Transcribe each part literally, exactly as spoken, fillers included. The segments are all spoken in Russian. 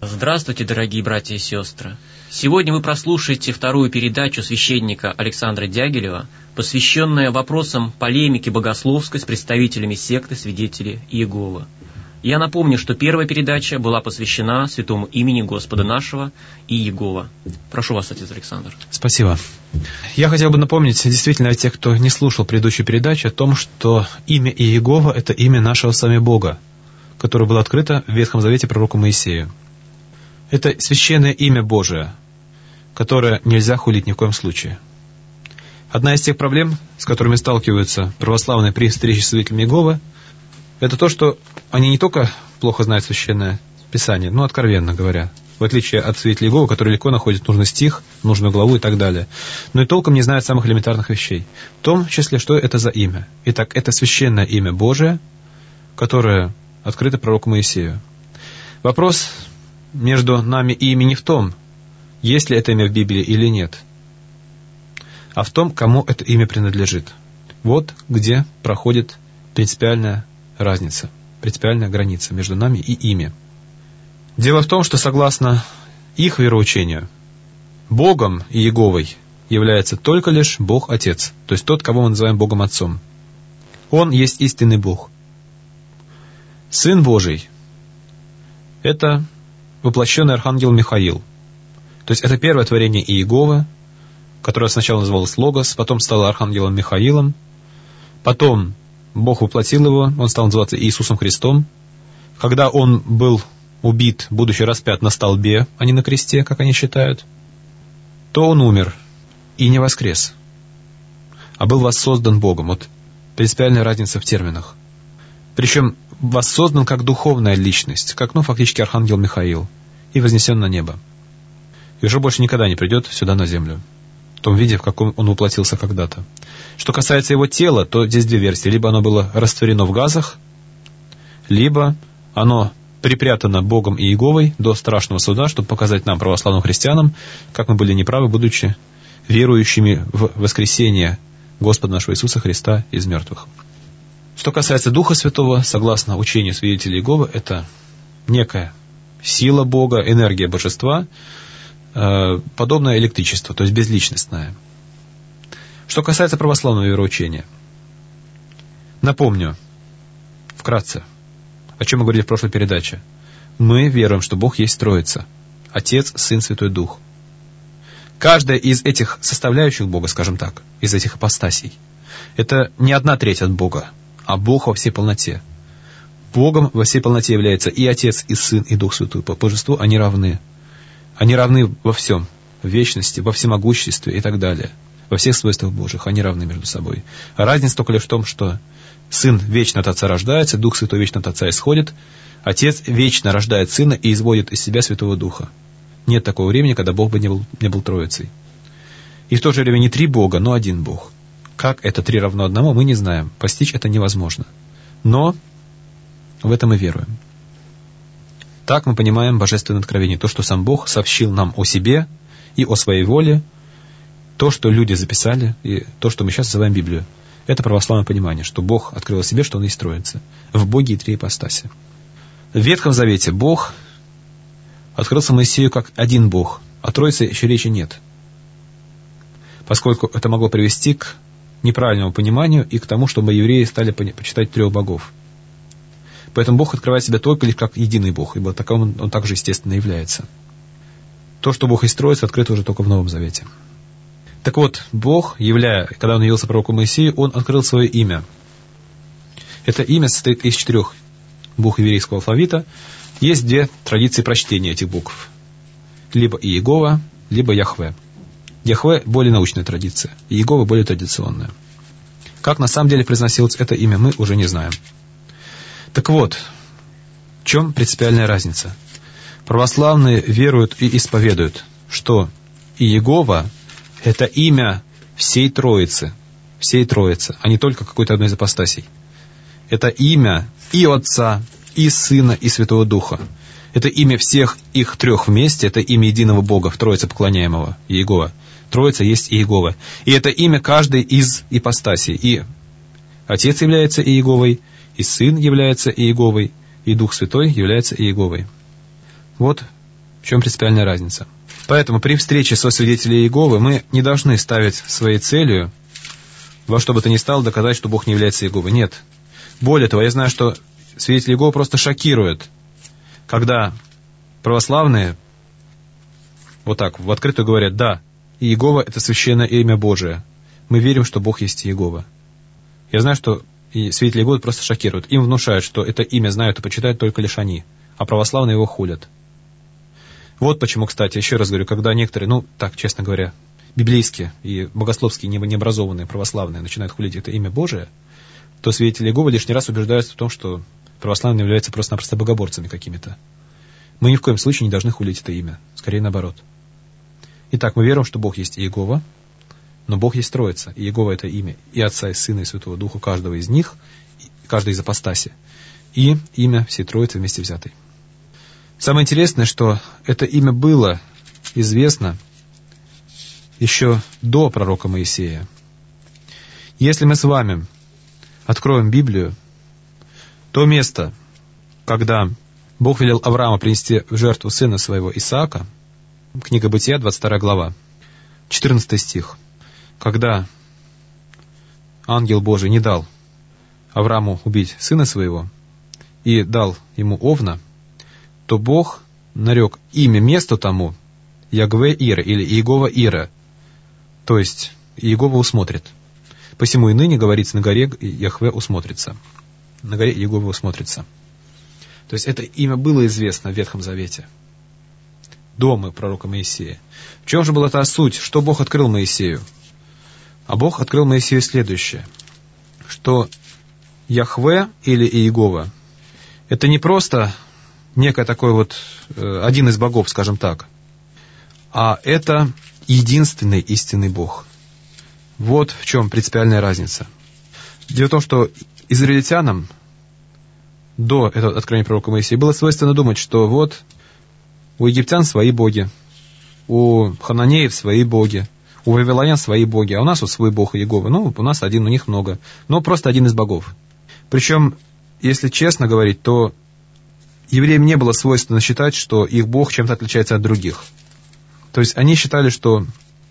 Здравствуйте, дорогие братья и сестры! Сегодня вы прослушаете вторую передачу священника Александра Дягилева, посвященную вопросам полемики богословской с представителями секты Свидетели Иеговы. Я напомню, что первая передача была посвящена святому имени Господа нашего Иегова. Прошу вас, отец Александр. Спасибо. Я хотел бы напомнить действительно тех, кто не слушал предыдущую передачу, о том, что имя Иегова — это имя нашего с вами Бога, которое было открыто в Ветхом Завете пророку Моисею. Это священное имя Божие, которое нельзя хулить ни в коем случае. Одна из тех проблем, с которыми сталкиваются православные при встрече с свидетелями Иеговы, это то, что они не только плохо знают Священное Писание, но откровенно говоря, в отличие от свидетелей Иеговы, которые легко находят нужный стих, нужную главу и так далее, но и толком не знают самых элементарных вещей, в том числе, что это за имя. Итак, это священное имя Божие, которое открыто пророку Моисею. Вопрос между нами и ими не в том, есть ли это имя в Библии или нет, а в том, кому это имя принадлежит. Вот где проходит принципиальная разница, принципиальная граница между нами и ими. Дело в том, что согласно их вероучению, Богом и Иеговой является только лишь Бог Отец, то есть тот, кого мы называем Богом Отцом. Он есть истинный Бог. Сын Божий — это воплощенный архангел Михаил. То есть это первое творение Иеговы, которое сначала называлось Логос, потом стало архангелом Михаилом, потом Бог воплотил его, он стал называться Иисусом Христом. Когда он был убит, будучи распят на столбе, а не на кресте, как они считают, то он умер и не воскрес, а был воссоздан Богом. Вот принципиальная разница в терминах. Причем воссоздан как духовная личность, как, ну, фактически архангел Михаил, и вознесен на небо. И уже больше никогда не придет сюда на землю, в том виде, в каком он воплотился когда-то. Что касается его тела, то здесь две версии. Либо оно было растворено в газах, либо оно припрятано Богом и Иеговой до страшного суда, чтобы показать нам, православным христианам, как мы были неправы, будучи верующими в воскресение Господа нашего Иисуса Христа из мертвых. Что касается Духа Святого, согласно учению свидетелей Иеговы, это некая сила Бога, энергия Божества, подобное электричеству, то есть безличностное. Что касается православного вероучения, напомню вкратце, о чем мы говорили в прошлой передаче. Мы веруем, что Бог есть Троица: Отец, Сын, Святой Дух. Каждая из этих составляющих Бога, скажем так, из этих ипостасей, это не одна треть от Бога, а Бог во всей полноте. Богом во всей полноте является и Отец, и Сын, и Дух Святой. По божеству они равны. Они равны во всем, в вечности, во всемогуществе и так далее. Во всех свойствах Божьих они равны между собой. А разница только лишь в том, что Сын вечно от Отца рождается, Дух Святой вечно от Отца исходит, Отец вечно рождает Сына и изводит из себя Святого Духа. Нет такого времени, когда Бог бы не был, не был Троицей. И в то же время не три Бога, но один Бог. Как это три равно одному, мы не знаем. Постичь это невозможно. Но в это мы веруем. Так мы понимаем божественное откровение, то, что сам Бог сообщил нам о себе и о своей воле, то, что люди записали, и то, что мы сейчас называем Библию. Это православное понимание, что Бог открыл о себе, что Он есть Троица. В Боге и три ипостаси. В Ветхом Завете Бог открылся Моисею как один Бог, о Троице еще речи нет, поскольку это могло привести к неправильному пониманию и к тому, чтобы евреи стали почитать трех богов. Поэтому Бог открывает себя только лишь как единый Бог, ибо таковым он, он также естественно является. То, что Бог есть Троица, открыто уже только в Новом Завете. Так вот, Бог, являя, когда Он явился пророку Моисею, Он открыл свое имя. Это имя состоит из четырех букв еврейского алфавита. Есть две традиции прочтения этих букв. Либо Иегова, либо Яхве. Яхве — более научная традиция, Иегова — более традиционная. Как на самом деле произносилось это имя, мы уже не знаем. Так вот, в чем принципиальная разница? Православные веруют и исповедуют, что Иегова — это имя всей Троицы, всей Троицы, а не только какой-то одной из ипостасей. Это имя и Отца, и Сына, и Святого Духа. Это имя всех их трех вместе, это имя единого Бога, в Троице поклоняемого, Иегова. Троица есть Иегова. И это имя каждой из ипостасей. И Отец является Иеговой, и Сын является Иеговой, и Дух Святой является Иеговой. Вот В чем принципиальная разница? Поэтому при встрече со свидетелем Иеговы мы не должны ставить своей целью во что бы то ни стало доказать, что Бог не является Иеговой. Нет. Более того, я знаю, что свидетели Иеговы просто шокируют, когда православные вот так в открытую говорят: да, Иегова — это священное имя Божие. Мы верим, что Бог есть Иегова. Я знаю, что и свидетели Иеговы просто шокируют. Им внушают, что это имя знают и почитают только лишь они, а православные его хулят. Вот почему, кстати, еще раз говорю, когда некоторые, ну, так, честно говоря, библейские и богословские необразованные православные начинают хулить это имя Божие, то свидетели Иеговы лишний раз убеждаются в том, что православные являются просто-напросто богоборцами какими-то. Мы ни в коем случае не должны хулить это имя, скорее наоборот. Итак, мы верим, что Бог есть Иегова, но Бог есть Троица. И Иегова — это имя и Отца, и Сына, и Святого Духа, каждого из них, каждой из апостаси, и имя всей Троицы вместе взятой. Самое интересное, что это имя было известно еще до пророка Моисея. Если мы с вами откроем Библию, то место, когда Бог велел Аврааму принести в жертву сына своего Исаака, книга Бытия, двадцать вторая глава, четырнадцатый стих, когда ангел Божий не дал Аврааму убить сына своего и дал ему овна, то Бог нарек имя месту тому Ягве Ира или Иегова Ира, то есть Иегова усмотрит. Посему и ныне говорится: на горе Яхве усмотрится. На горе Иегова усмотрится. То есть это имя было известно в Ветхом Завете, до пророка Моисея. В чем же была та суть? Что Бог открыл Моисею? А Бог открыл Моисею следующее, что Яхве или Иегова — это не просто некий такой вот э, один из богов, скажем так, а это единственный истинный Бог. Вот в чем принципиальная разница. Дело в том, что израильтянам до этого откровения пророка Моисея было свойственно думать, что вот у египтян свои боги, у хананеев свои боги, у вавилонян свои боги, а у нас вот свой бог Иегова. Ну, у нас один, у них много. Но просто один из богов. Причем, если честно говорить, то евреям не было свойственно считать, что их бог чем-то отличается от других. То есть они считали, что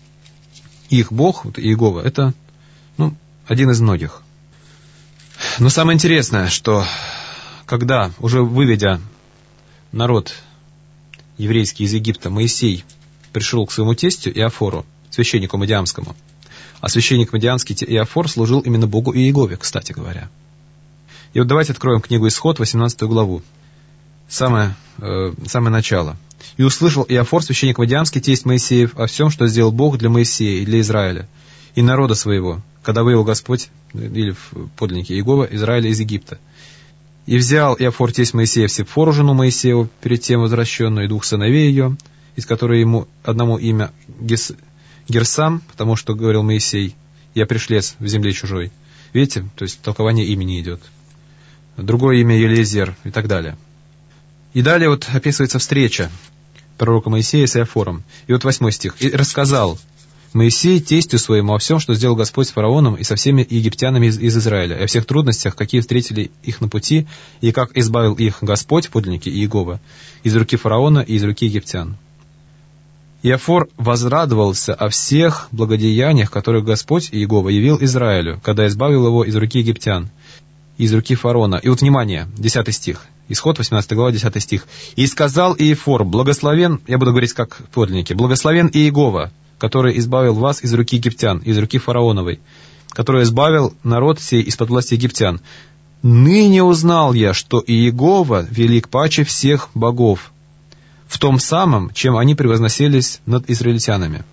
их бог, вот Иегова, это ну, один из многих. Но самое интересное, что когда, уже выведя народ еврейский из Египта, Моисей пришел к своему тестю Иофору, священнику Мадиамскому, а священник Мадиамский Иофор служил именно Богу Иегове, кстати говоря. И вот давайте откроем книгу Исход, восемнадцатую главу. Самое, э, самое начало. «И услышал Иофор, священник Мадиамский, тесть Моисеев, о всем, что сделал Бог для Моисея и для Израиля, и народа своего, когда вывел Господь, или в подлиннике Иегова, Израиля из Египта. И взял Иофор, тесть Моисеев, Сепфору, жену Моисееву, перед тем возвращенную, и двух сыновей ее, из которой ему одному имя Гес, Герсам, потому что, говорил Моисей, я пришлец в земле чужой». Видите, то есть толкование имени идет. Другое имя Елизер и так далее. И далее вот описывается встреча пророка Моисея с Иофором. И вот восьмой стих. «И рассказал Моисей тестю своему о всем, что сделал Господь с фараоном и со всеми египтянами из, из Израиля, и о всех трудностях, какие встретили их на пути, и как избавил их Господь, подлинники Иегова, из руки фараона и из руки египтян. Иофор возрадовался о всех благодеяниях, которые Господь Иегова явил Израилю, когда избавил его из руки египтян, из руки фараона». И вот, внимание, десятый стих. Исход, восемнадцатая глава, десятый стих. «И сказал Иофор, благословен», я буду говорить как подлинники, «благословен Иегова, который избавил вас из руки египтян, из руки фараоновой, который избавил народ сей из-под власти египтян. Ныне узнал я, что Иегова велик паче всех богов, в том самом, чем они превозносились над израильтянами».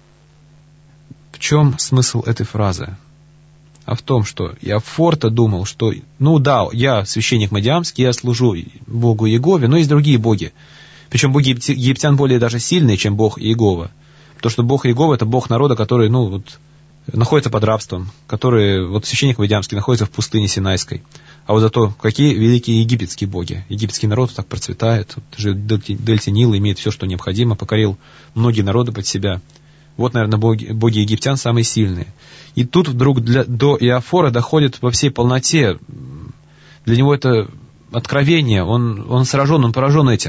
В чем смысл этой фразы? А в том, что Иофор-то думал, что, ну да, я священник Мадиамский, я служу Богу Иегове, но есть другие боги. Причем боги египтян более даже сильные, чем Бог Иегова. Потому что Бог Иегова — это Бог народа, который, ну, вот, находится под рабством, который, вот священник Мадиамский находится в пустыне Синайской. А вот зато какие великие египетские боги. Египетский народ так процветает, вот, живет в дельте Нила, имеет все, что необходимо, покорил многие народы под себя. Вот, наверное, боги, боги египтян самые сильные. И тут вдруг для, до Иофора доходит во всей полноте. Для него это откровение, он, он сражен, он поражен этим,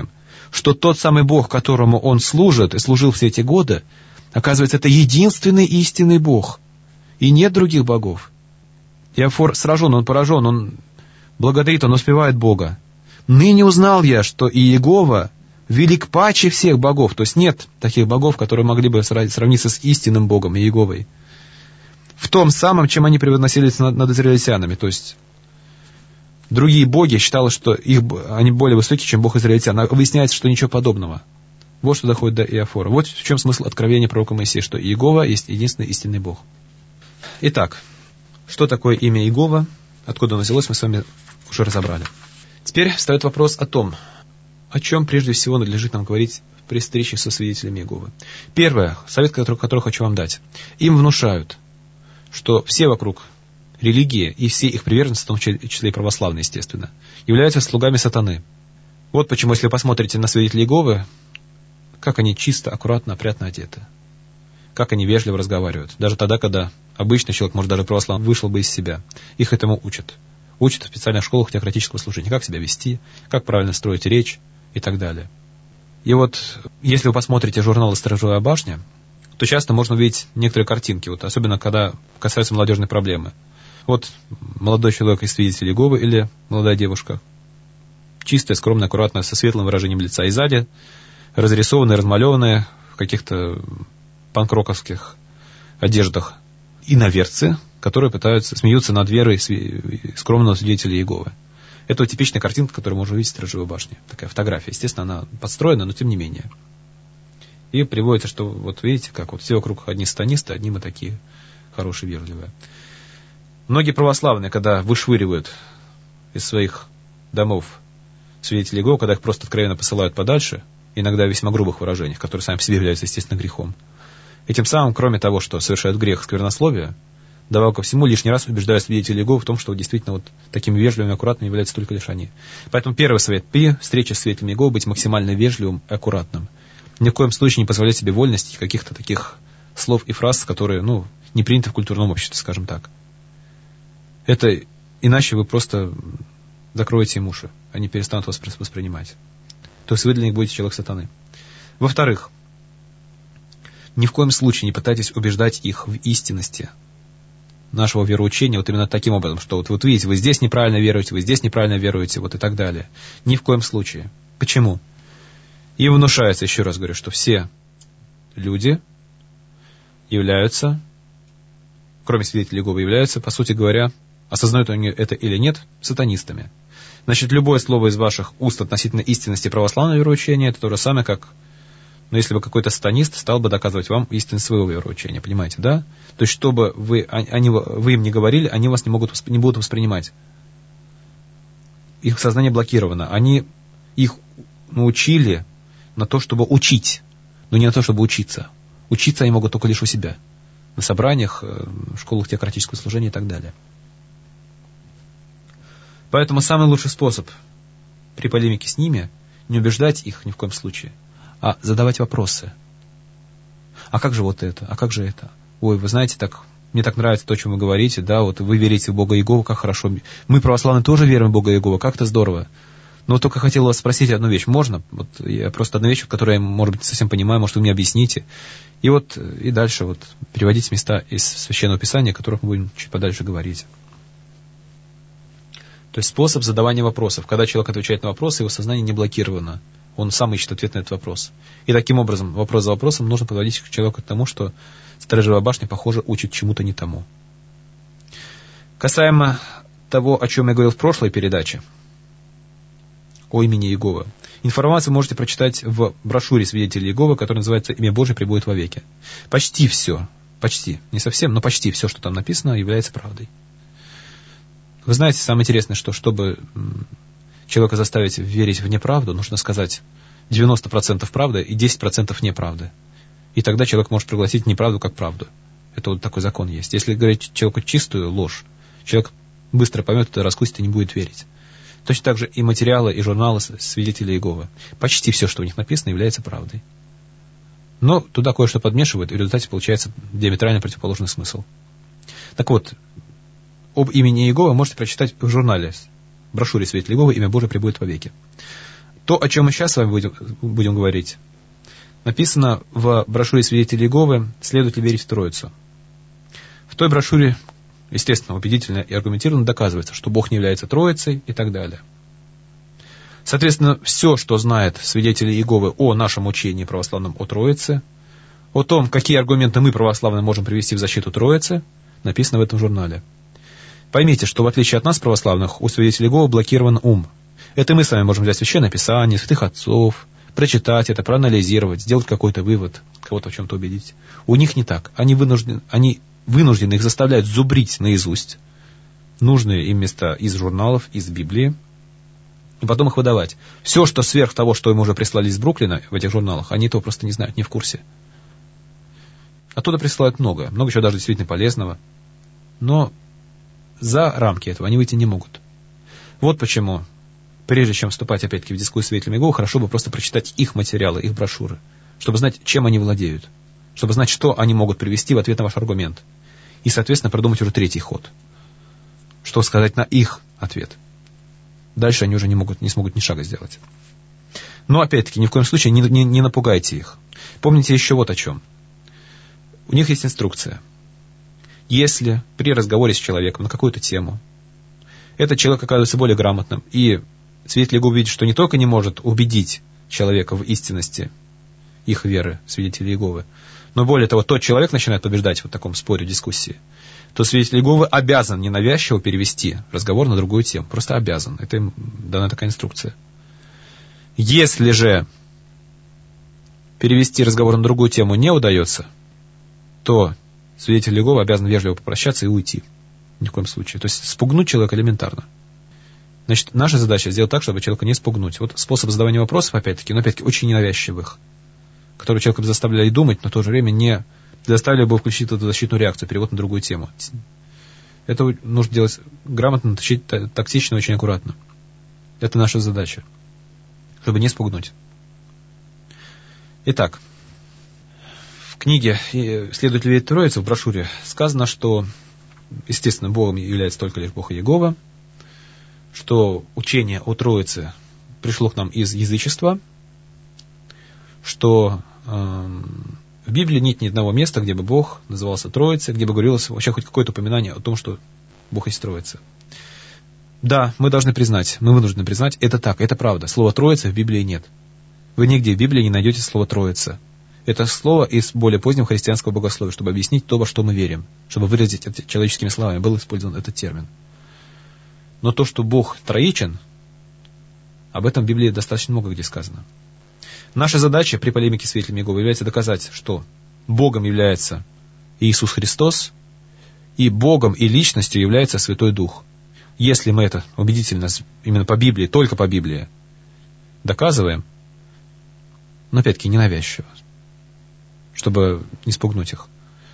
что тот самый Бог, которому он служит и служил все эти годы, оказывается, это единственный истинный Бог, и нет других богов. Иофор сражен, он поражен, он благодарит, он успевает Бога. «Ныне узнал я, что Иегова велик паче всех богов». То есть нет таких богов, которые могли бы сравниться с истинным Богом Иеговой. В том самом, чем они превозносились над, над израильтянами. То есть другие боги считалось, что их, они более высокие, чем Бог израильтян. А выясняется, что ничего подобного. Вот что доходит до Иофора. Вот в чем смысл откровения пророка Моисея, что Иегова есть единственный истинный Бог. Итак, что такое имя Иегова, откуда оно взялось, мы с вами уже разобрали. Теперь встает вопрос о том, о чем прежде всего надлежит нам говорить при встрече со свидетелями Иеговы. Первое, совет, который, который хочу вам дать. Им внушают, что все вокруг религии и все их приверженцы, в том числе и православные, естественно, являются слугами сатаны. Вот почему, если вы посмотрите на свидетелей Иеговы, как они чисто, аккуратно, опрятно одеты. Как они вежливо разговаривают. Даже тогда, когда обычный человек, может, даже православный, вышел бы из себя. Их этому учат. Учат в специальных школах теократического служения. Как себя вести, как правильно строить речь и так далее. И вот, если вы посмотрите журнал «Сторожевая башня», то часто можно увидеть некоторые картинки, вот, особенно когда касаются молодежной проблемы. Вот молодой человек из свидетелей Иеговы или молодая девушка. Чистая, скромная, аккуратная, со светлым выражением лица. И сзади разрисованные, размалеванные в каких-то панк-роковских одеждах иноверцы, которые пытаются, смеются над верой скромного свидетеля Иеговы. Это вот типичная картинка, которую можно увидеть в Сторожевой башне. Такая фотография. Естественно, она подстроена, но тем не менее. И приводится, что вот видите, как вот все вокруг одни сатанисты, одни мы такие хорошие, вежливые. Многие православные, когда вышвыривают из своих домов свидетелей Иеговы, когда их просто откровенно посылают подальше, иногда в весьма грубых выражениях, которые сами по себе являются, естественно, грехом. И тем самым, кроме того, что совершают грех сквернословия, добавок ко всему, лишний раз убеждают свидетелей Иеговы в том, что действительно вот такими вежливыми и аккуратными являются только лишь они. Поэтому первый совет при встрече с свидетелями Иеговы быть максимально вежливым и аккуратным. Ни в коем случае не позволять себе вольности каких-то таких слов и фраз, которые, ну, не приняты в культурном обществе, скажем так. Это иначе вы просто закроете им уши, они перестанут вас воспринимать. То есть вы для них будете человек сатаны. Во-вторых, ни в коем случае не пытайтесь убеждать их в истинности нашего вероучения вот именно таким образом, что вот, вот видите, вы здесь неправильно веруете, вы здесь неправильно веруете, вот и так далее. Ни в коем случае. Почему? Им внушается, еще раз говорю, что все люди являются, кроме свидетелей Иеговы, являются, по сути говоря, осознают они это или нет, сатанистами. Значит, любое слово из ваших уст относительно истинности православного вероучения, это то же самое, как, ну, если бы какой-то сатанист стал бы доказывать вам истинность своего вероучения, понимаете, да? То есть, чтобы вы, они, вы им не говорили, они вас не, могут, не будут воспринимать. Их сознание блокировано. Они их научили на то, чтобы учить, но не на то, чтобы учиться. Учиться они могут только лишь у себя. На собраниях, в школах теократического служения и так далее. Поэтому самый лучший способ при полемике с ними не убеждать их ни в коем случае, а задавать вопросы. А как же вот это? А как же это? Ой, вы знаете, так, мне так нравится то, о чем вы говорите, да, вот вы верите в Бога Иегову, как хорошо. Мы, православные, тоже верим в Бога Иегову, как-то здорово. Но вот только хотел вас спросить одну вещь. Можно? Вот я просто одну вещь, которую я, может быть, не совсем понимаю, может, вы мне объясните. И вот, и дальше вот переводить места из Священного Писания, о которых мы будем чуть подальше говорить. То есть способ задавания вопросов. Когда человек отвечает на вопросы, его сознание не блокировано. Он сам ищет ответ на этот вопрос. И таким образом, вопрос за вопросом, нужно подводить человека к тому, что Сторожевая башня, похоже, учит чему-то не тому. Касаемо того, о чем я говорил в прошлой передаче, о имени Иегова. Информацию можете прочитать в брошюре свидетелей Иеговы, которая называется «Имя Божие пребудет вовеки». Почти все, почти, не совсем, но почти все, что там написано, является правдой. Вы знаете, самое интересное, что чтобы человека заставить верить в неправду, нужно сказать девяносто процентов правды и десять процентов неправды. И тогда человек может проглотить неправду как правду. Это вот такой закон есть. Если говорить человеку чистую ложь, человек быстро поймет это, раскусит и не будет верить. Точно так же и материалы, и журналы свидетелей Иеговы. Почти все, что у них написано, является правдой. Но туда кое-что подмешивают, и в результате получается диаметрально противоположный смысл. Так вот, об имени Иеговы можете прочитать в журнале, в брошюре свидетелей Иеговы «Имя Божие пребудет вовеки». То, о чем мы сейчас с вами будем, будем говорить, написано в брошюре «Свидетели Иеговы. Следует ли верить в Троицу?». В той брошюре, естественно, убедительно и аргументированно доказывается, что Бог не является Троицей и так далее. Соответственно, все, что знает свидетели Иеговы о нашем учении православном о Троице, о том, какие аргументы мы, православные, можем привести в защиту Троицы, написано в этом журнале. Поймите, что в отличие от нас, православных, у свидетелей Иеговы блокирован ум. Это мы с вами можем взять Священное Писание, святых отцов, прочитать это, проанализировать, сделать какой-то вывод, кого-то в чем-то убедить. У них не так. Они вынуждены, они вынуждены их заставляют зубрить наизусть нужные им места из журналов, из Библии, и потом их выдавать. Все, что сверх того, что им уже прислали из Бруклина в этих журналах, они этого просто не знают, не в курсе. Оттуда присылают много, много чего даже действительно полезного, но за рамки этого они выйти не могут. Вот почему, прежде чем вступать опять-таки в дискуссию с свидетелями Иеговы, хорошо бы просто прочитать их материалы, их брошюры, чтобы знать, чем они владеют, чтобы знать, что они могут привести в ответ на ваш аргумент. И, соответственно, продумать уже третий ход. Что сказать на их ответ. Дальше они уже не, могут, не смогут ни шага сделать. Но, опять-таки, ни в коем случае не, не, не напугайте их. Помните еще вот о чем. У них есть инструкция. Если при разговоре с человеком на какую-то тему этот человек оказывается более грамотным, и свидетель Иеговы видит, что не только не может убедить человека в истинности их веры, свидетелей Иеговы, но более того, тот человек начинает побеждать в вот таком споре, дискуссии, то свидетель Иеговы обязан ненавязчиво перевести разговор на другую тему. Просто обязан. Это им дана такая инструкция. Если же перевести разговор на другую тему не удается, то свидетель Иеговы обязан вежливо попрощаться и уйти. Ни в коем случае. То есть спугнуть человека элементарно. Значит, наша задача сделать так, чтобы человека не спугнуть. Вот способ задавания вопросов, опять-таки, но опять-таки очень ненавязчивых, которые человека заставляли думать, но в то же время не заставили бы включить эту защитную реакцию, перевод на другую тему. Это нужно делать грамотно, тактично, очень аккуратно. Это наша задача, чтобы не спугнуть. Итак, в книге «Следует ли верить Троице» в брошюре сказано, что, естественно, Богом является только лишь Бог Иегова, что учение о Троице пришло к нам из язычества, что э, в Библии нет ни одного места, где бы Бог назывался Троицей, где бы говорилось вообще хоть какое-то упоминание о том, что Бог есть Троица. Да, мы должны признать, мы вынуждены признать, это так, это правда. Слова Троица в Библии нет. Вы нигде в Библии не найдете слово Троица. Это слово из более позднего христианского богословия, чтобы объяснить то, во что мы верим, чтобы выразить это человеческими словами, был использован этот термин. Но то, что Бог троичен, об этом в Библии достаточно много где сказано. Наша задача при полемике с свидетелями Иеговы является доказать, что Богом является Иисус Христос, и Богом и личностью является Святой Дух. Если мы это убедительно, именно по Библии, только по Библии, доказываем, но опять-таки ненавязчиво, чтобы не спугнуть их,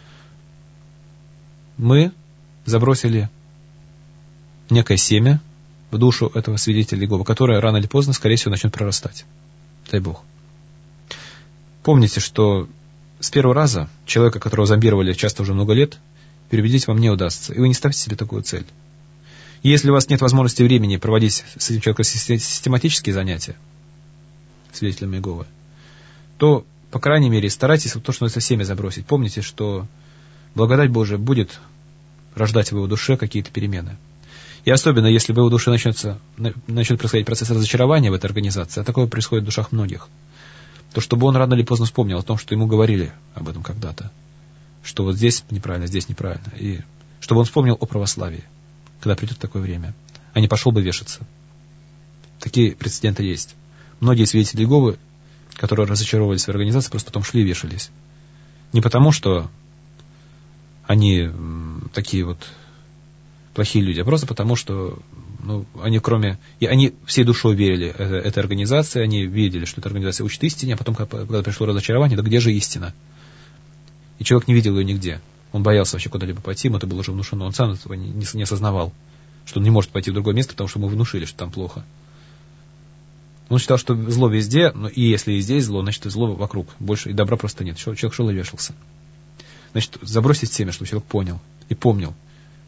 мы забросили некое семя в душу этого свидетеля Иеговы, которое рано или поздно, скорее всего, начнет прорастать. Дай Бог. Помните, что с первого раза человека, которого зомбировали часто уже много лет, переубедить вам не удастся. И вы не ставьте себе такую цель. И если у вас нет возможности времени проводить с этим человеком систематические занятия, свидетелем Иеговы, то, по крайней мере, старайтесь то, что это семя забросить. Помните, что благодать Божия будет рождать в его душе какие-то перемены. И особенно, если в его душе начнется, начнет происходить процесс разочарования в этой организации, а такое происходит в душах многих, то чтобы он рано или поздно вспомнил о том, что ему говорили об этом когда-то, что вот здесь неправильно, здесь неправильно, и чтобы он вспомнил о православии, когда придет такое время, а не пошел бы вешаться. Такие прецеденты есть. Многие свидетели Иеговы, которые разочаровывались в организации, просто потом шли и вешались. Не потому, что они такие вот плохие люди, а просто потому, что ну, они кроме... И они всей душой верили этой организации, они видели, что эта организация учит истине, а потом, когда пришло разочарование, да где же истина? И человек не видел ее нигде. Он боялся вообще куда-либо пойти, ему это было уже внушено. Он сам этого не, не, не осознавал, что он не может пойти в другое место, потому что ему внушили, что там плохо. Он считал, что зло везде, но и если и здесь зло, значит и зло вокруг. Больше и добра просто нет. Человек шел и вешался. Значит, забросить семя, чтобы человек понял и помнил.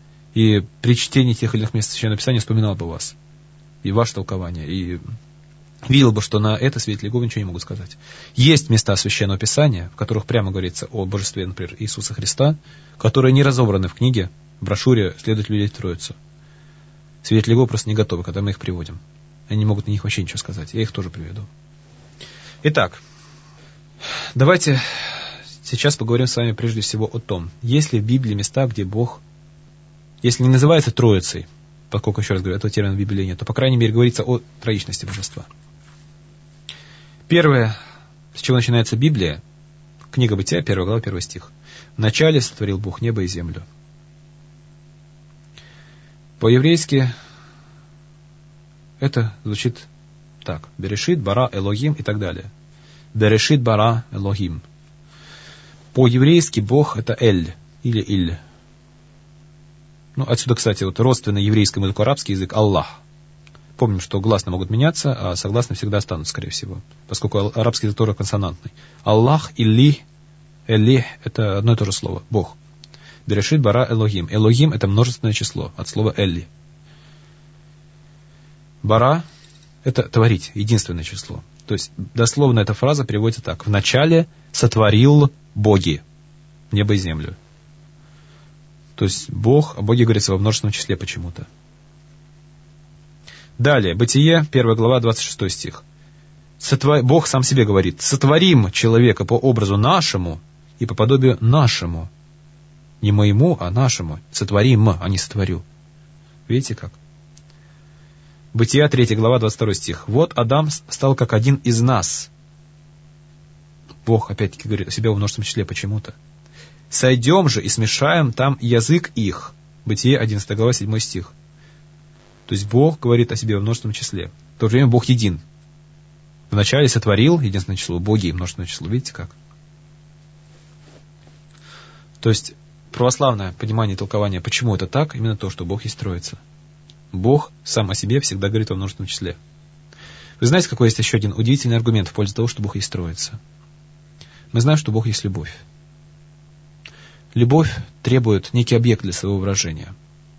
И при чтении тех или иных мест Священного Писания вспоминал бы вас. И ваше толкование, и видел бы, что на это свидетели Иеговы ничего не могут сказать. Есть места Священного Писания, в которых прямо говорится о божестве, например, Иисуса Христа, которые не разобраны в книге, в брошюре «Следует людей в Троицу». Свидетели Иеговы просто не готовы, когда мы их приводим. Они не могут на них вообще ничего сказать. Я их тоже приведу. Итак, давайте сейчас поговорим с вами прежде всего о том, есть ли в Библии места, где Бог, если не называется Троицей, поскольку, еще раз говорю, этого термина в Библии нет, то, по крайней мере, говорится о троичности божества. Первое, с чего начинается Библия, книга Бытия, первая глава, первый стих. «Вначале сотворил Бог небо и землю». По-еврейски это звучит так. «Берешит бара Элогим» и так далее. «Берешит бара Элогим». По-еврейски Бог — это Эль или Иль. Ну, отсюда, кстати, вот родственный еврейскому языку арабский язык Аллах. Помним, что гласные могут меняться, а согласные всегда останутся, скорее всего, поскольку арабский язык тоже консонантный. Аллах, Илли, Элли — это одно и то же слово, Бог. Берешит бара Элогим. Элогим — это множественное число, от слова Элли. Бара — это творить, единственное число. То есть, дословно эта фраза переводится так. «Вначале сотворил боги небо и землю». То есть, Бог, о Боге говорится во множественном числе почему-то. Далее, Бытие, первая глава, двадцать шестой стих. Сотвор... Бог сам себе говорит: «Сотворим человека по образу нашему и по подобию нашему». Не моему, а нашему. Сотворим, а не сотворю. Видите как? Бытия, третья глава, двадцать второй стих. «Вот Адам стал как один из нас». Бог, опять-таки, говорит о себе во множественном числе почему-то. «Сойдем же и смешаем там язык их». Бытие, одиннадцатая глава, седьмой стих. То есть Бог говорит о себе во множественном числе. В то же время Бог един. Вначале сотворил единственное число, боги и множественное число. Видите как? То есть православное понимание и толкование, почему это так, именно то, что Бог есть Троица. Бог сам о себе всегда говорит во множественном числе. Вы знаете, какой есть еще один удивительный аргумент в пользу того, что Бог есть Троица? Мы знаем, что Бог есть любовь. Любовь требует некий объект для своего выражения.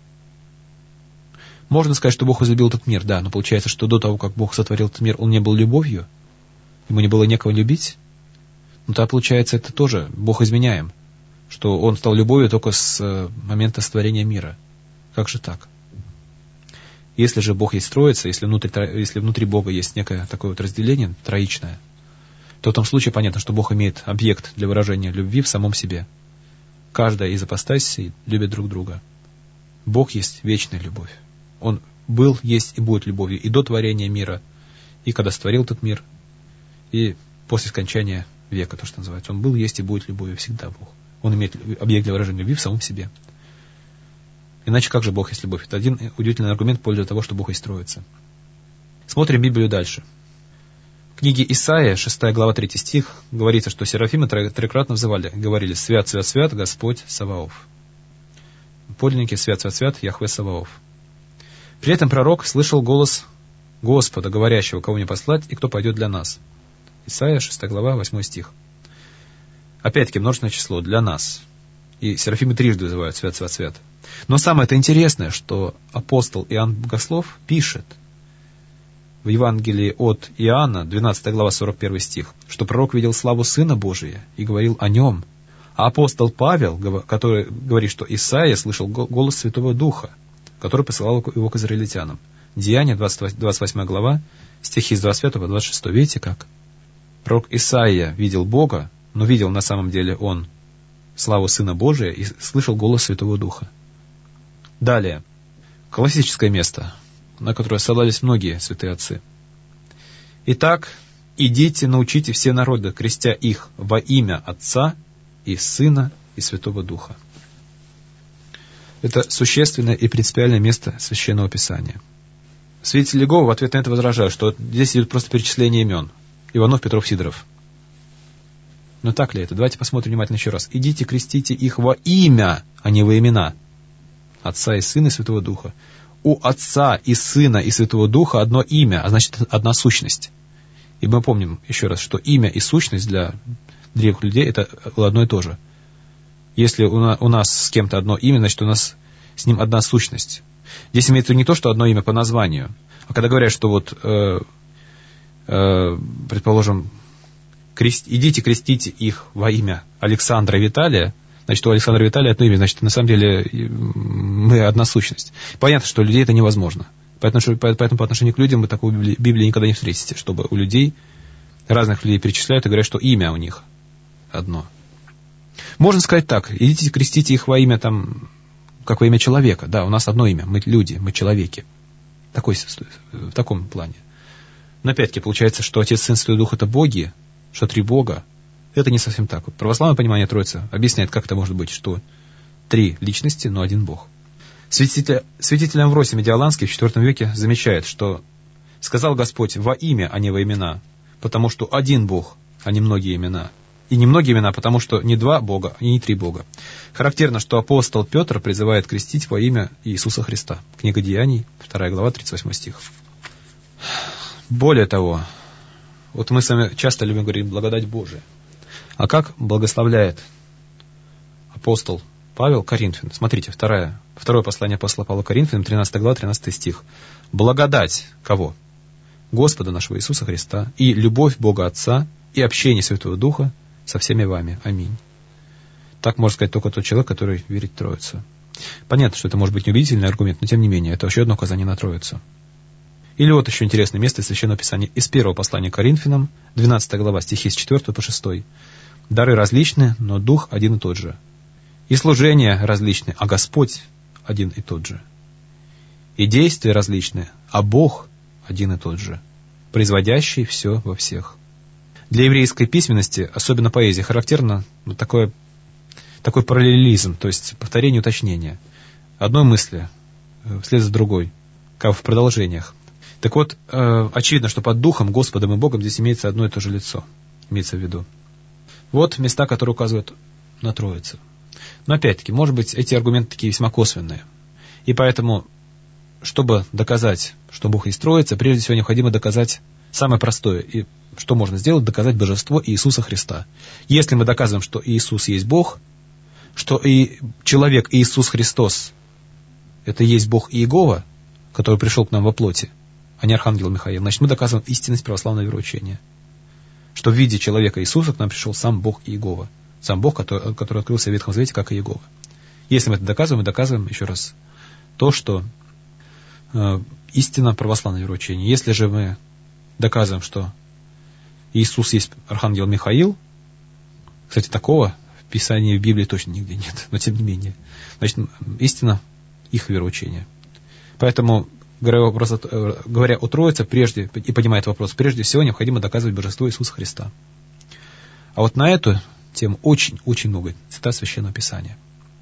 Можно сказать, что Бог возлюбил этот мир, да, но получается, что до того, как Бог сотворил этот мир, Он не был любовью, ему не было некого любить. Ну, тогда, получается, это тоже Бог изменяем, что Он стал любовью только с момента сотворения мира. Как же так? Если же Бог есть Троица, если внутри, если внутри Бога есть некое такое вот разделение, троичное, то в том случае понятно, что Бог имеет объект для выражения любви в самом себе. Каждая из апостасий любит друг друга. Бог есть вечная любовь. Он был, есть и будет любовью и до творения мира, и когда сотворил этот мир, и после скончания века, то, что называется. Он был, есть и будет любовью всегда Бог. Он имеет объект для выражения любви в самом себе. Иначе как же Бог есть любовь? Это один удивительный аргумент в пользу того, что Бог есть Троица. Смотрим Библию дальше. В книге Исаия, шестая глава, третий стих, говорится, что серафимы трикратно взывали, говорили: «Свят, свят, свят, Господь Саваоф». Подлинники: «Свят, свят, свят, Яхве Саваоф». При этом пророк слышал голос Господа, говорящего: «Кого мне послать и кто пойдет для нас?» Исаия, шестая глава, восьмой стих. Опять-таки множественное число «для нас». И серафимы трижды вызывают «Свят, свят, свят». Но самое-то интересное, что апостол Иоанн Богослов пишет в Евангелии от Иоанна, двенадцатая глава, сорок первый стих, что пророк видел славу Сына Божия и говорил о нем. А апостол Павел, который говорит, что Исаия слышал голос Святого Духа, который посылал его к израильтянам. Деяния, двадцать восьмая глава, стихи с двадцать пятого по двадцать шестой. Видите как? Пророк Исаия видел Бога, но видел на самом деле он славу Сына Божия и слышал голос Святого Духа. Далее. Классическое место, на которое ссылались многие святые отцы. «Итак, идите, научите все народы, крестя их во имя Отца и Сына и Святого Духа». Это существенное и принципиальное место Священного Писания. Свидетели Иеговы в ответ на это возражают, что здесь идет просто перечисление имен. Иванов, Петров, Сидоров. Но так ли это? Давайте посмотрим внимательно еще раз. «Идите, крестите их во имя, а не во имена Отца и Сына и Святого Духа». У Отца и Сына и Святого Духа одно имя, а значит, одна сущность. И мы помним еще раз, что имя и сущность для древних людей это одно и то же. Если у нас с кем-то одно имя, значит, у нас с ним одна сущность. Здесь имеется в виду не то, что одно имя по названию, а когда говорят, что вот э, предположим, крест... идите крестите их во имя Александра и Виталия, значит, у Александра и Виталия одно имя, значит, на самом деле мы одна сущность. Понятно, что у людей это невозможно. Поэтому, поэтому по отношению к людям вы такого в Библии никогда не встретите, чтобы у людей, разных людей перечисляют и говорят, что имя у них одно. Можно сказать так, идите крестите их во имя, там, как во имя человека. Да, у нас одно имя, мы люди, мы человеки. Такой, в таком плане. Но опять-таки получается, что Отец, Сын, Святой Дух — это боги, что три бога. Это не совсем так. Православное понимание Троицы объясняет, как это может быть, что три личности, но один Бог. Святитель, святитель Амвросий Медиаланский в четвёртом веке замечает, что сказал Господь во имя, а не во имена, потому что один Бог, а не многие имена. И не многие имена, потому что не два Бога, и не три Бога. Характерно, что апостол Петр призывает крестить во имя Иисуса Христа. Книга Деяний, вторая глава, тридцать восьмой стих. Более того, вот мы с вами часто любим говорить «благодать Божия». А как благословляет апостол Павел Коринфянам? Смотрите, второе, второе послание апостола Павла Коринфянам, тринадцатая глава, тринадцатый стих. «Благодать» кого? Господа нашего Иисуса Христа, и любовь Бога Отца, и общение Святого Духа со всеми вами. Аминь. Так может сказать только тот человек, который верит в Троицу. Понятно, что это может быть неубедительный аргумент, но тем не менее, это еще одно указание на Троицу. Или вот еще интересное место из Священного Писания из первого послания к Коринфянам, двенадцатая глава, стихи с четвёртого по шестой. «Дары различны, но Дух один и тот же. И служения различны, а Господь один и тот же. И действия различны, а Бог один и тот же, производящий все во всех». Для еврейской письменности, особенно поэзии, характерно вот такое, такой параллелизм, то есть повторение, уточнение. Одной мысли вслед за другой, как в продолжениях. Так вот, э, очевидно, что под Духом, Господом и Богом здесь имеется одно и то же лицо, имеется в виду. Вот места, которые указывают на Троицу. Но опять-таки, может быть, эти аргументы такие весьма косвенные. И поэтому, чтобы доказать, что Бог есть Троица, прежде всего необходимо доказать самое простое. И что можно сделать? Доказать божество Иисуса Христа. Если мы доказываем, что Иисус есть Бог, что и человек Иисус Христос — это есть Бог Иегова, который пришел к нам во плоти, а не архангел Михаил, значит, мы доказываем истинность православного вероучения. Что в виде человека Иисуса к нам пришел сам Бог Иегова. Сам Бог, который, который открылся в Ветхом Завете, как Иегова. Если мы это доказываем, мы доказываем, еще раз, то, что э, истина православного вероучения. Если же мы доказываем, что Иисус есть архангел Михаил, кстати, такого в Писании, в Библии точно нигде нет, но тем не менее, значит, истина их вероучения. Поэтому, говоря, вопрос, говоря о Троице, прежде, и поднимая этот вопрос, прежде всего необходимо доказывать божество Иисуса Христа. А вот на эту тему очень-очень много цитат Священного Писания.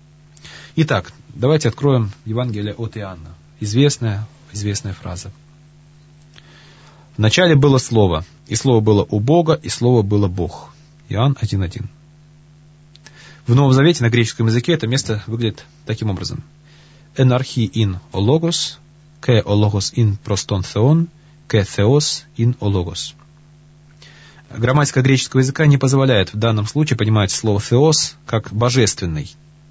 Итак, давайте откроем Евангелие от Иоанна. Известная, известная фраза. «Вначале было Слово, и Слово было у Бога, и Слово было Бог». Иоанн один один. В Новом Завете на греческом языке это место выглядит таким образом. «Эн архи ин о логос, ке о логос ин простон θεон, ке θεос ин о логос». Грамматика греческого языка не позволяет в данном случае понимать слово «θεос» как «божественный»,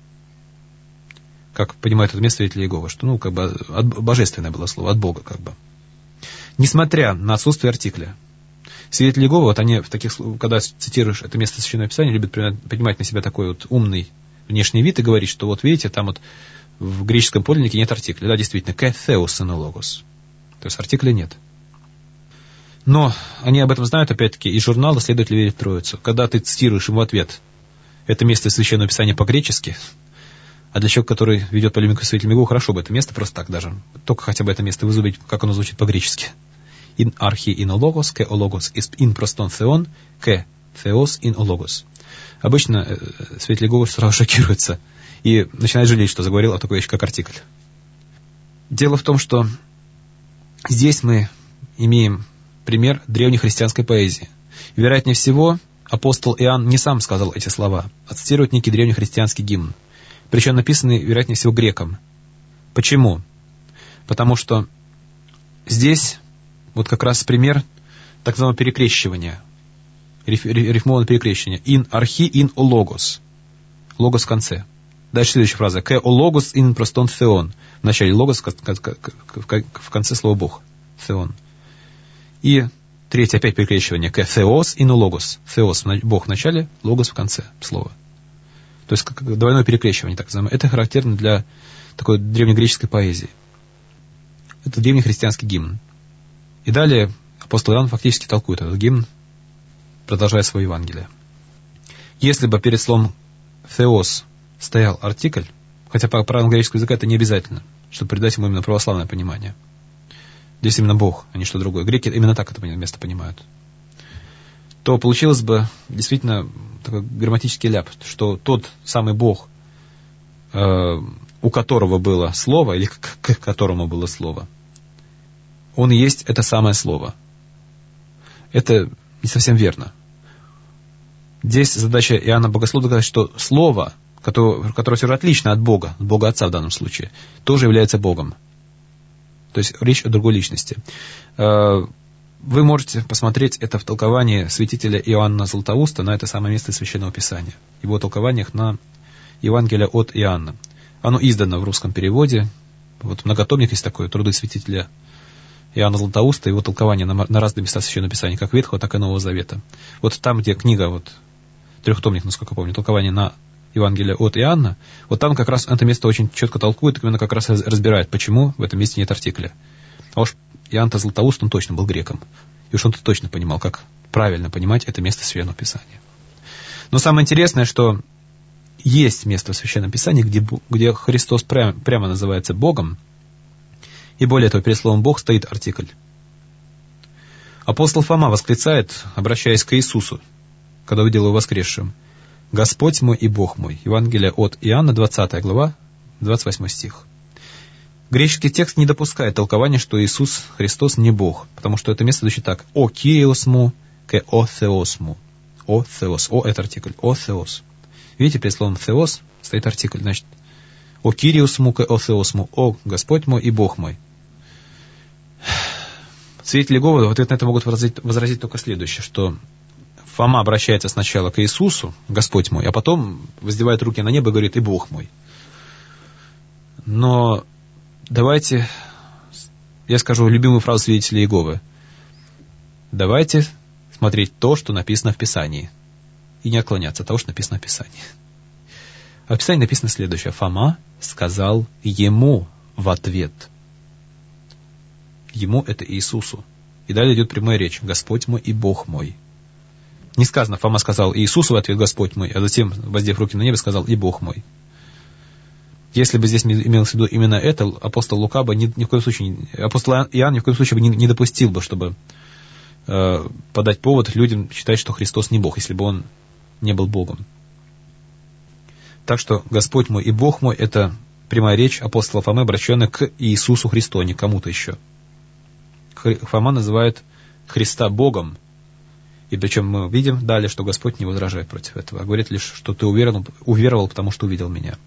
как понимают это место свидетели Иеговы, что, ну, как бы, от, божественное было слово, от Бога, как бы. Несмотря на отсутствие артикля. Свидетели Иеговы, вот они в таких, когда цитируешь это место Священного Писания, любят поднимать на себя такой вот умный внешний вид и говорить, что вот видите, там вот в греческом подлиннике нет артикля. Да, действительно, «ке θεос ин о логос». То есть артикля нет. Но они об этом знают, опять-таки, из журнала «Следователь верит в Троицу». Когда ты цитируешь ему ответ, это место Священного Писания по-гречески, а для человека, который ведет полемику с свидетелем Иеговы, хорошо бы это место просто так даже. Только хотя бы это место вызубить, как оно звучит по-гречески. «Ин архи ин о логос, ке о логос ин простон θεон, ке θεос ин о логос». Обычно э, свидетель Иеговы сразу шокируется и начинает жалеть, что заговорил о такой вещи, как артикль. Дело в том, что здесь мы имеем пример древнехристианской поэзии. Вероятнее всего, апостол Иоанн не сам сказал эти слова, а цитирует некий древнехристианский гимн. Причем написанный, вероятнее всего, греком. Почему? Потому что здесь вот как раз пример так называемого перекрещивания, рифмованного перекрещивания. «Ин архи ин о логос». Логос в конце. Дальше следующая фраза. «Ке о логос ин простон θεон». В начале логос, в конце слова «Бог». Θεон. И Третье опять перекрещивание к «theos» и «no logos». «Theos» — Бог в начале, «logos» в конце слова. То есть как двойное перекрещивание, так называемое. Это характерно для такой древнегреческой поэзии. Это древнехристианский гимн. И далее апостол Иоанн фактически толкует этот гимн, продолжая свое Евангелие. Если бы перед словом «theos» стоял артикль, хотя по правилам греческого языка это не обязательно, чтобы придать ему именно православное понимание. Здесь именно Бог, а не что другое. Греки именно так это место понимают. То получилось бы действительно такой грамматический ляп, что тот самый Бог, э, у которого было слово, или к, к которому было слово, он и есть это самое слово. Это не совсем верно. Здесь задача Иоанна Богослова доказать, что слово, которое, которое все же отлично от Бога, от Бога Отца в данном случае, тоже является Богом. То есть речь о другой личности. Вы можете посмотреть это в толковании святителя Иоанна Златоуста на это самое место Священного Писания. Его толкованиях на Евангелие от Иоанна. Оно издано в русском переводе. Вот многотомник есть такой, труды святителя Иоанна Златоуста, его толкование на, на разные места Священного Писания, как Ветхого, так и Нового Завета. Вот там, где книга, вот, трехтомник, насколько я помню, толкование на Евангелие от Иоанна, вот там как раз это место очень четко толкует, именно как раз разбирает, почему в этом месте нет артикля. А уж Иоанн Златоуст, он точно был греком. И уж он-то точно понимал, как правильно понимать это место Священного Писания. Но самое интересное, что есть место в Священном Писании, где, где Христос прямо, прямо называется Богом, и более того, перед словом «Бог» стоит артикль. Апостол Фома восклицает, обращаясь к Иисусу, когда увидел его воскресшим: «Господь мой и Бог мой». Евангелие от Иоанна, двадцатая глава, двадцать восьмой стих. Греческий текст не допускает толкования, что Иисус Христос не Бог, потому что это место звучит так: «О Кириосму ке о Θεосму». «О Θεос». «О» — это артикль. «О Θεос». Видите, перед словом «Θεос» стоит артикль. Значит, «О Кириосму ке о Θεосму». «О Господь мой и Бог мой». Свидетели Иеговы в ответ на это могут возразить, возразить только следующее, что Фома обращается сначала к Иисусу, Господь мой, а потом воздевает руки на небо и говорит: «И Бог мой». Но давайте, я скажу любимую фразу свидетелей Иеговы: давайте смотреть то, что написано в Писании, и не отклоняться от того, что написано в Писании. А в Писании написано следующее: Фома сказал ему в ответ. Ему — это Иисусу. И далее идет прямая речь: Господь мой и Бог мой. Не сказано, Фома сказал Иисусу в ответ: Господь мой, а затем, воздев руки на небо, сказал: и Бог мой. Если бы здесь имелось в виду именно это, апостол Лука бы ни, ни в коем случае, апостол Иоанн ни в коем случае бы не, не допустил бы, чтобы э, подать повод людям считать, что Христос не Бог, если бы он не был Богом. Так что Господь мой и Бог мой — это прямая речь апостола Фомы, обращенная к Иисусу Христу, а не к кому-то еще. Фома называет Христа Богом, и причем мы видим далее, что Господь не возражает против этого, а говорит лишь, что ты уверовал, уверовал, потому что увидел меня.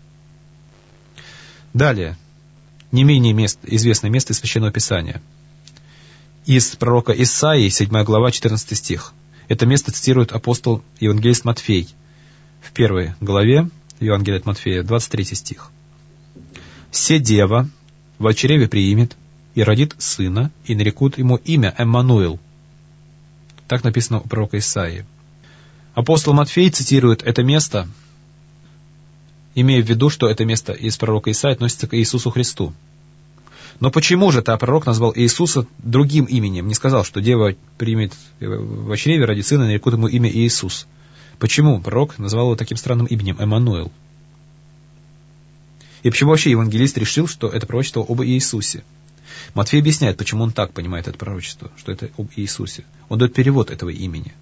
Далее, не менее мест, известное место из Священного Писания. Из пророка Исаии, седьмая глава, четырнадцатый стих. Это место цитирует апостол евангелист Матфей в первой главе Евангелия от Матфея, двадцать третий стих. «Се дева во чреве приимет и родит сына, и нарекут ему имя Эммануил». Так написано у пророка Исаии. Апостол Матфей цитирует это место, имея в виду, что это место из пророка Исаии относится к Иисусу Христу. Но почему же это пророк назвал Иисуса другим именем? Не сказал, что дева примет в чреве, родит сына, и нарекут ему имя Иисус. Почему пророк назвал его таким странным именем Эммануил? И почему вообще евангелист решил, что это пророчество об Иисусе? Матфей объясняет, почему он так понимает это пророчество, что это об Иисусе. Он дает перевод этого имени.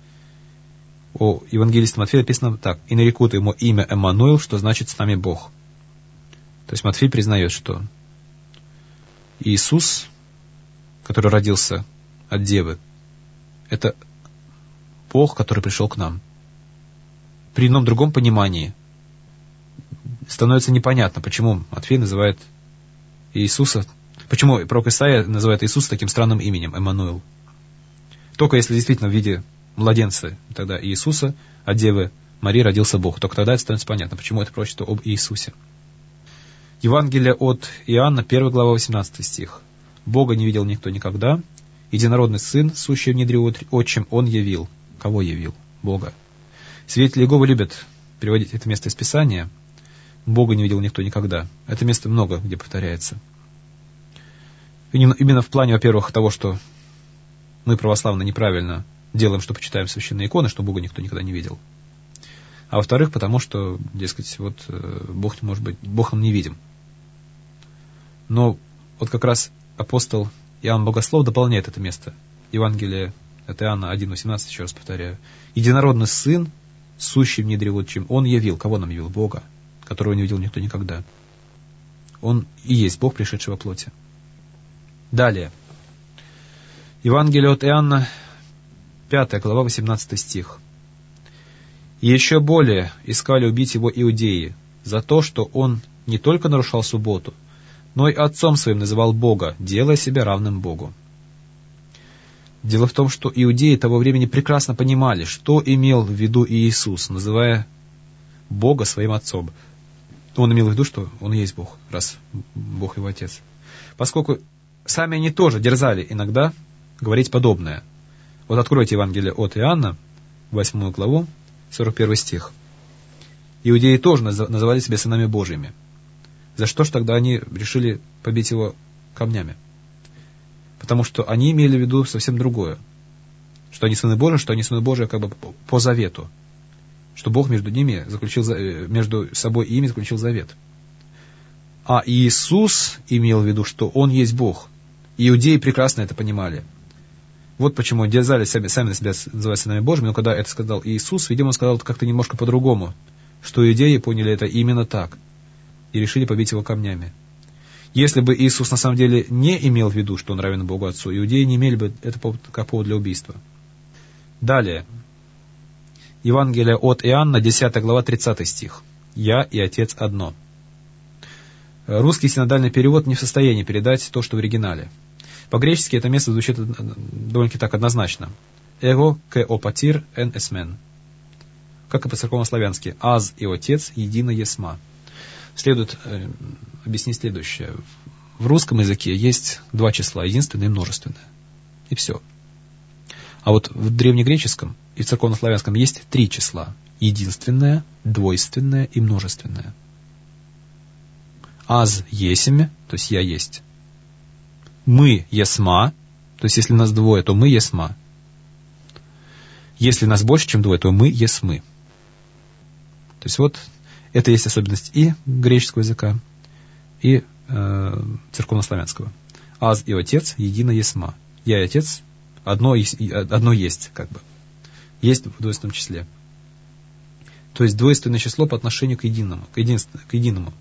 У евангелиста Матфея написано так: «И нарекут ему имя Эммануил», что значит «с нами Бог». То есть Матфей признает, что Иисус, который родился от девы, это Бог, который пришел к нам. При ином другом понимании становится непонятно, почему Матфей называет Иисуса, почему пророк Исаия называет Иисуса таким странным именем Эммануил. Только если действительно в виде младенца тогда Иисуса от девы Марии родился Бог, только тогда это становится понятно, почему это пророчество об Иисусе. Евангелие от Иоанна, первая глава, восемнадцатый стих. «Бога не видел никто никогда, Единородный Сын, сущий в недре отчим, Он явил. Кого явил? Бога. Свидетели Иеговы любят переводить это место из Писания. Бога не видел никто никогда. Это место много где повторяется. Именно в плане, во-первых, того, что мы, православные, неправильно делаем, что почитаем священные иконы, что Бога никто никогда не видел. А во-вторых, потому что, дескать, вот Бог, может быть, Бог нам не видим. Но вот как раз апостол Иоанн Богослов дополняет это место. Евангелие от Иоанна один восемнадцать, еще раз повторяю. Единородный Сын, сущий в недре отчим, Он явил. Кого нам явил? Бога, которого не видел никто никогда. Он и есть Бог, пришедший во плоти. Далее. Евангелие от Иоанна, пятая глава, восемнадцатый стих. «И еще более искали убить его иудеи за то, что он не только нарушал субботу, но и отцом своим называл Бога, делая себя равным Богу». Дело в том, что иудеи того времени прекрасно понимали, что имел в виду Иисус, называя Бога своим отцом. Он имел в виду, что он и есть Бог, раз Бог его отец. Поскольку сами они тоже дерзали иногда говорить подобное. Вот откройте Евангелие от Иоанна, восьмую главу, сорок первый стих. Иудеи тоже называли себя сынами Божьими. За что ж тогда они решили побить его камнями? Потому что они имели в виду совсем другое. Что они сыны Божьи, что они сыны Божьи как бы по завету. Что Бог между ними заключил, между собой и ими заключил завет. А Иисус имел в виду, что Он есть Бог. Иудеи прекрасно это понимали. Вот почему дерзали сами, сами на себя называть сынами Божьими, но когда это сказал Иисус, видимо, он сказал это как-то немножко по-другому, что иудеи поняли это именно так и решили побить его камнями. Если бы Иисус на самом деле не имел в виду, что он равен Богу Отцу, иудеи не имели бы это как повод для убийства. Далее. Евангелие от Иоанна, десятая глава, тридцатый стих. «Я и Отец одно». Русский синодальный перевод не в состоянии передать то, что в оригинале. По-гречески это место звучит довольно-таки так однозначно. «Эго ке опатир эн эсмен». Как и по-церковнославянски. «Аз и Отец едино есма». Следует э, объяснить следующее. В русском языке есть два числа, единственное и множественное. И все. А вот в древнегреческом и в церковнославянском есть три числа. Единственное, двойственное и множественное. «Аз есмь», то есть «я есть». «Мы есма», то есть если нас двое, то «мы есма». Если нас больше, чем двое, то «мы есмы». То есть вот это есть особенность и греческого языка, и э, церковнославянского. «Аз и Отец едино есма». «Я и Отец» одно, одно есть, как бы. Есть в двойственном числе. То есть двойственное число по отношению к единому, к, единственному, к единому.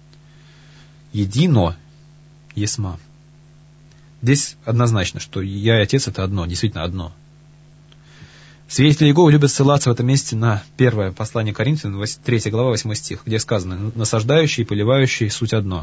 «Едино есма». Здесь однозначно, что «я» и Отец — это одно, действительно одно. Свидетели Иеговы любят ссылаться в этом месте на первое послание Коринфянам, третья глава, восьмой стих, где сказано: «Насаждающий и поливающий — суть одно».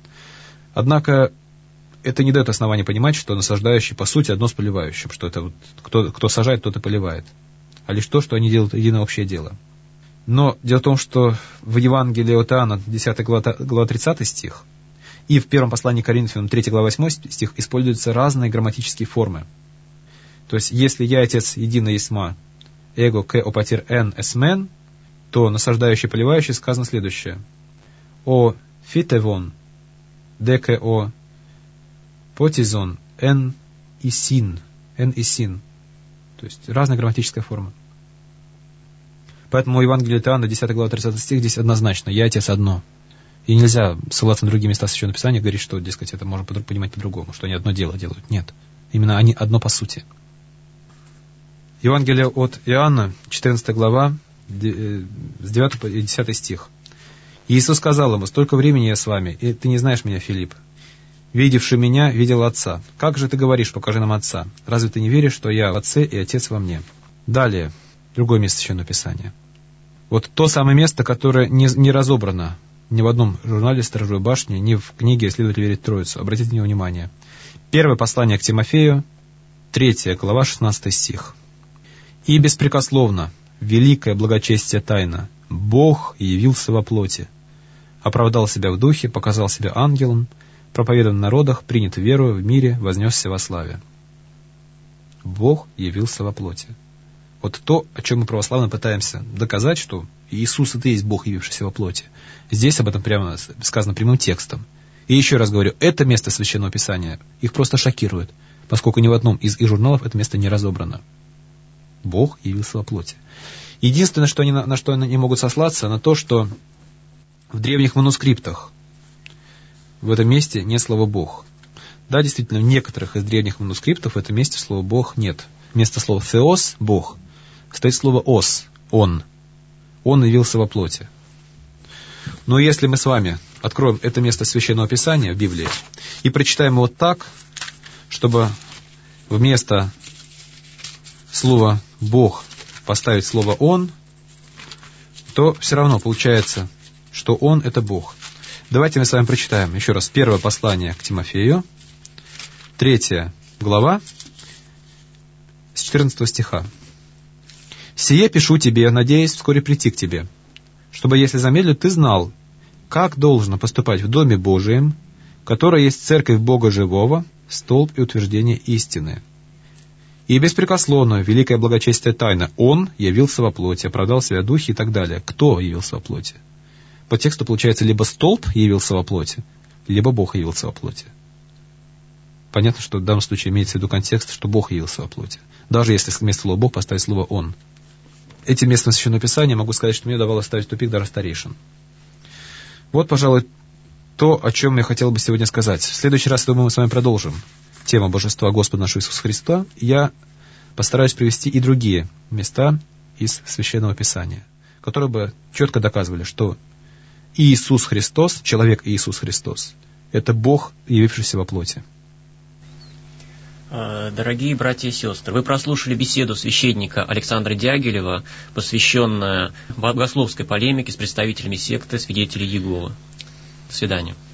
Однако это не дает основания понимать, что насаждающий по сути одно с поливающим, что это вот кто, кто сажает, тот и поливает, а лишь то, что они делают единое общее дело. Но дело в том, что в Евангелии от Иоанна, десятая глава, тридцатый стих, и в первом послании Коринфянам, третья глава, восьмой стих, используются разные грамматические формы. То есть, если «я, Отец, едино есма, эго ке опатир эн эсмен», то насаждающий, поливающий сказано следующее: «О фитевон, деке о потизон, эн исин», эн исин. То есть, разная грамматическая форма. Поэтому Евангелие от Иоанна, десятая глава, тридцатый стих, здесь однозначно «я, Отец, одно». И нельзя ссылаться на другие места Священного Писания, говорить, что, дескать, это можно понимать по-другому, что они одно дело делают. Нет. Именно они одно по сути. Евангелие от Иоанна, четырнадцатая глава, с девятого по десятый стих. «Иисус сказал ему: столько времени я с вами, и ты не знаешь меня, Филипп. Видевший меня, видел Отца. Как же ты говоришь: покажи нам Отца? Разве ты не веришь, что я в Отце и Отец во мне?» Далее, другое место Священного Писания. Вот то самое место, которое не, не разобрано ни в одном журнале «Сторожевой башни», ни в книге «Следователь верит в Троицу». Обратите на него внимание. Первое послание к Тимофею, третья глава, шестнадцатый стих. «И беспрекословно, великое благочестие тайна, Бог явился во плоти, оправдал себя в духе, показал себя ангелом, проповедан в народах, принят верою в мире, вознесся во славе». Бог явился во плоти. Вот то, о чем мы православно пытаемся доказать, что Иисус это и есть Бог, явившийся во плоти. Здесь об этом прямо сказано прямым текстом. И еще раз говорю, это место Священного Писания их просто шокирует, поскольку ни в одном из их журналов это место не разобрано. Бог явился во плоти. Единственное, что они, на что они не могут сослаться, на то, что в древних манускриптах в этом месте нет слова «Бог». Да, действительно, в некоторых из древних манускриптов в этом месте слова «Бог» нет. Вместо слова «theos» — «Бог» стоит слово «ос» — «он». Он явился во плоти. Но если мы с вами откроем это место Священного Писания в Библии и прочитаем его так, чтобы вместо слова «Бог» поставить слово «Он», то все равно получается, что Он — это Бог. Давайте мы с вами прочитаем еще раз первое послание к Тимофею, третья глава, с четырнадцатого стиха. «Сие пишу тебе, надеясь вскоре прийти к тебе, чтобы, если замедлю, ты знал, как должно поступать в Доме Божием, которая есть церковь Бога Живого, столб и утверждение истины. И беспрекословно, великое благочестие тайна, Он явился во плоти, оправдал себя в духе» и так далее. Кто явился во плоти? По тексту получается, либо столб явился во плоти, либо Бог явился во плоти. Понятно, что в данном случае имеется в виду контекст, что Бог явился во плоти. Даже если вместо слова «Бог» поставить слово «Он». Этим местом Священного Писания могу сказать, что мне давалось ставить в тупик даже старейшин. Вот, пожалуй, то, о чем я хотел бы сегодня сказать. В следующий раз, думаю, мы с вами продолжим тему Божества Господа нашего Иисуса Христа. Я постараюсь привести и другие места из Священного Писания, которые бы четко доказывали, что Иисус Христос, человек Иисус Христос, это Бог, явившийся во плоти. Дорогие братья и сестры, вы прослушали беседу священника Александра Дягилева, посвященную богословской полемике с представителями секты Свидетелей Иеговы. До свидания.